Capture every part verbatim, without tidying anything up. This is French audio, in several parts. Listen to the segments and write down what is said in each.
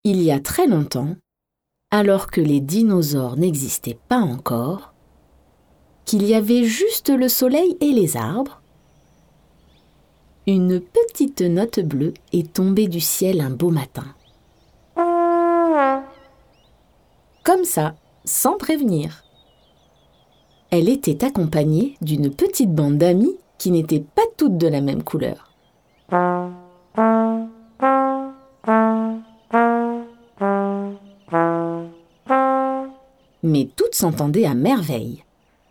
Il y a très longtemps, alors que les dinosaures n'existaient pas encore, qu'il y avait juste le soleil et les arbres, une petite note bleue est tombée du ciel un beau matin. Comme ça, sans prévenir. Elle était accompagnée d'une petite bande d'amis qui n'étaient pas toutes de la même couleur. Mais toutes s'entendaient à merveille.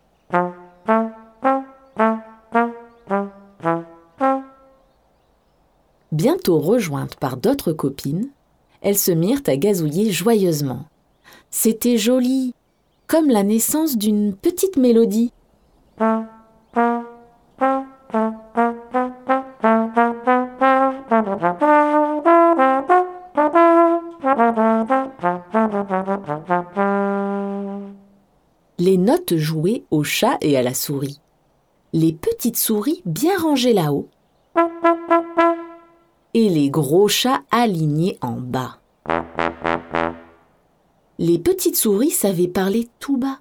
Bientôt rejointes par d'autres copines, elles se mirent à gazouiller joyeusement. C'était joli, comme la naissance d'une petite mélodie. Les notes jouaient au chat et à la souris. Les petites souris bien rangées là-haut. Et les gros chats alignés en bas. Les petites souris savaient parler tout bas.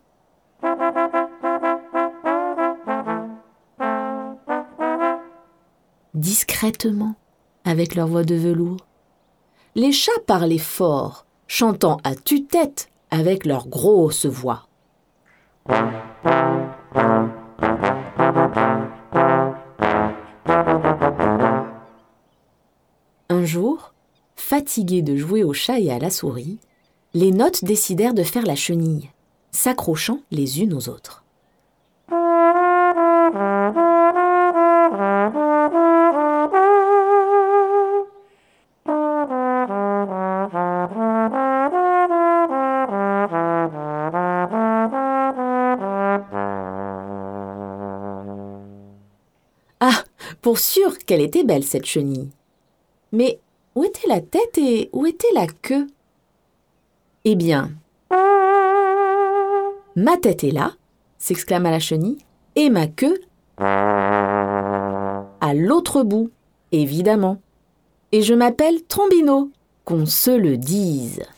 Discrètement, avec leur voix de velours. Les chats parlaient fort, chantant à tue-tête avec leur grosse voix. Un jour, fatigués de jouer au chat et à la souris, les notes décidèrent de faire la chenille, s'accrochant les unes aux autres. Ah, pour sûr qu'elle était belle cette chenille. Mais où était la tête et où était la queue ? Eh bien, ma tête est là, s'exclama la chenille, et ma queue à l'autre bout, évidemment. Et je m'appelle Trombino, qu'on se le dise.